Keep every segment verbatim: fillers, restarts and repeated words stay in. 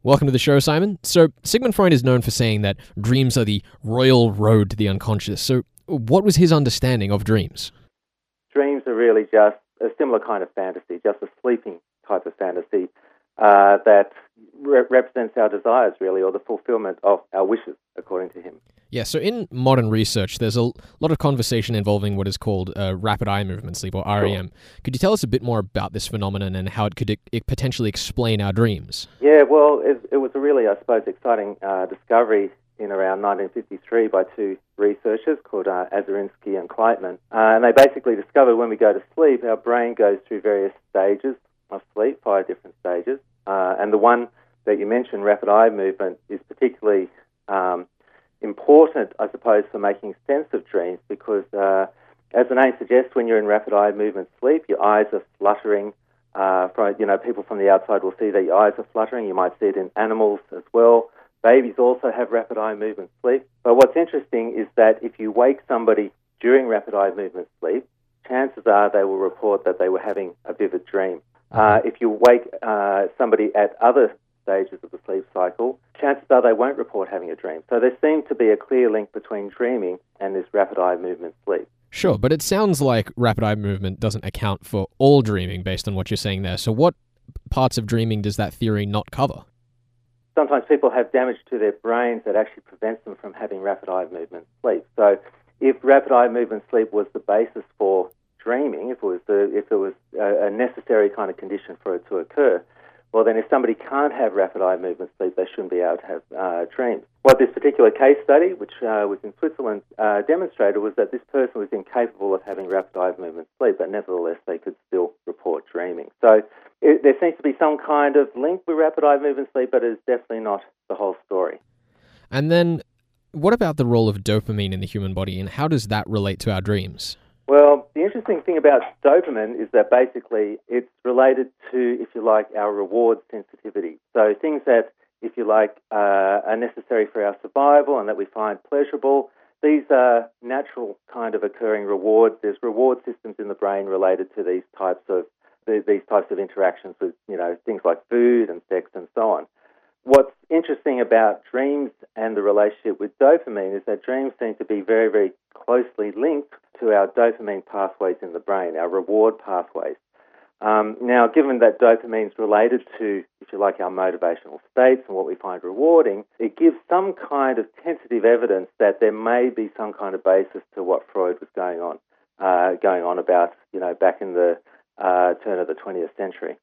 Welcome to the show, Simon. So, Sigmund Freud is known for saying that dreams are the royal road to the unconscious. So, what was his understanding of dreams? Dreams are really just a similar kind of fantasy, just a sleeping type of fantasy uh, that re- represents our desires, really, or the fulfillment of our wishes, according to him. Yeah, so in modern research, there's a lot of conversation involving what is called uh, rapid eye movement sleep, or R E M. Sure. Could you tell us a bit more about this phenomenon and how it could it potentially explain our dreams? Yeah, well, it, it was a really, I suppose, exciting uh, discovery in around nineteen fifty-three by two researchers called uh, Azarinsky and Kleitman. Uh, and they basically discovered when we go to sleep, our brain goes through various stages of sleep, five different stages. Uh, and the one that you mentioned, rapid eye movement, is particularly Um, important, I suppose, for making sense of dreams because, uh, as the name suggests, when you're in rapid eye movement sleep, your eyes are fluttering. Uh, from, you know, people from the outside will see that your eyes are fluttering. You might see it in animals as well. Babies also have rapid eye movement sleep. But what's interesting is that if you wake somebody during rapid eye movement sleep, chances are they will report that they were having a vivid dream. Uh, if you wake uh, somebody at other stages of the sleep cycle, chances are they won't report having a dream. So there seems to be a clear link between dreaming and this rapid eye movement sleep. Sure, but it sounds like rapid eye movement doesn't account for all dreaming based on what you're saying there. So what parts of dreaming does that theory not cover? Sometimes people have damage to their brains that actually prevents them from having rapid eye movement sleep. So if rapid eye movement sleep was the basis for dreaming, if it was the, if it was a, a necessary kind of condition for it to occur, well, then if somebody can't have rapid eye movement sleep, they shouldn't be able to have uh, dreams. What this particular case study, which uh, was in Switzerland, uh, demonstrated was that this person was incapable of having rapid eye movement sleep, but nevertheless they could still report dreaming. So it, there seems to be some kind of link with rapid eye movement sleep, but it's definitely not the whole story. And then what about the role of dopamine in the human body, and how does that relate to our dreams? Well, the interesting thing about dopamine is that basically it's related to, if you like, our reward sensitivity. So things that, if you like, uh, are necessary for our survival and that we find pleasurable, these are natural kind of occurring rewards. There's reward systems in the brain related to these types of these types of interactions with, you know, things like food and sex and so on. What's interesting about dreams and the relationship with dopamine is that dreams seem to be very, very closely linked to our dopamine pathways in the brain, our reward pathways. Um, now, given that dopamine is related to, if you like, our motivational states and what we find rewarding, it gives some kind of tentative evidence that there may be some kind of basis to what Freud was going on, uh, going on about, you know, back in the uh, turn of the twentieth century.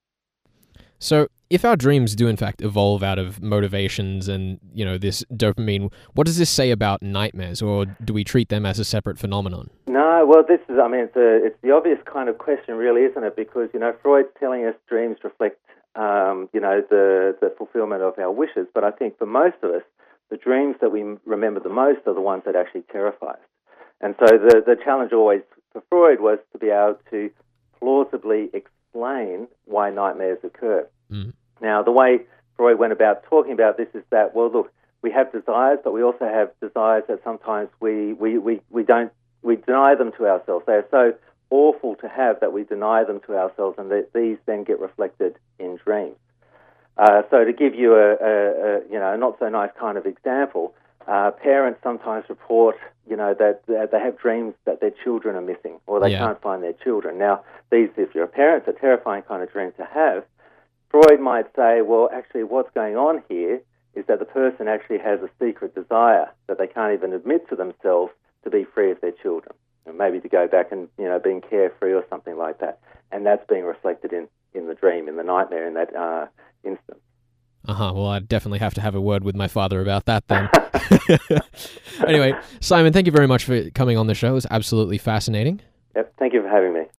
So if our dreams do in fact evolve out of motivations and, you know, this dopamine, what does this say about nightmares, or do we treat them as a separate phenomenon? No, well, this is, I mean, it's, a, it's the obvious kind of question, really, isn't it? Because, you know, Freud's telling us dreams reflect, um, you know, the, the fulfillment of our wishes. But I think for most of us, the dreams that we remember the most are the ones that actually terrify us. And so the, the challenge always for Freud was to be able to plausibly explain why nightmares occur. Mm. Now, the way Freud went about talking about this is that, well, look, we have desires, but we also have desires that sometimes we, we, we, we don't, we deny them to ourselves. They are so awful to have that we deny them to ourselves, and that these then get reflected in dreams. Uh, so to give you a, a, a, you know, a not so nice kind of example, uh, parents sometimes report, you know, that, that they have dreams that their children are missing, or they yeah. can't find their children. Now, these, if you're a parent, are terrifying kind of dreams to have. Freud might say, well, actually what's going on here is that the person actually has a secret desire that they can't even admit to themselves to be free of their children, and maybe to go back and, you know, being carefree or something like that. And that's being reflected in, in the dream, in the nightmare, in that uh, instance. Uh-huh. Well, I definitely have to have a word with my father about that then. Anyway, Simon, thank you very much for coming on the show. It was absolutely fascinating. Yep, thank you for having me.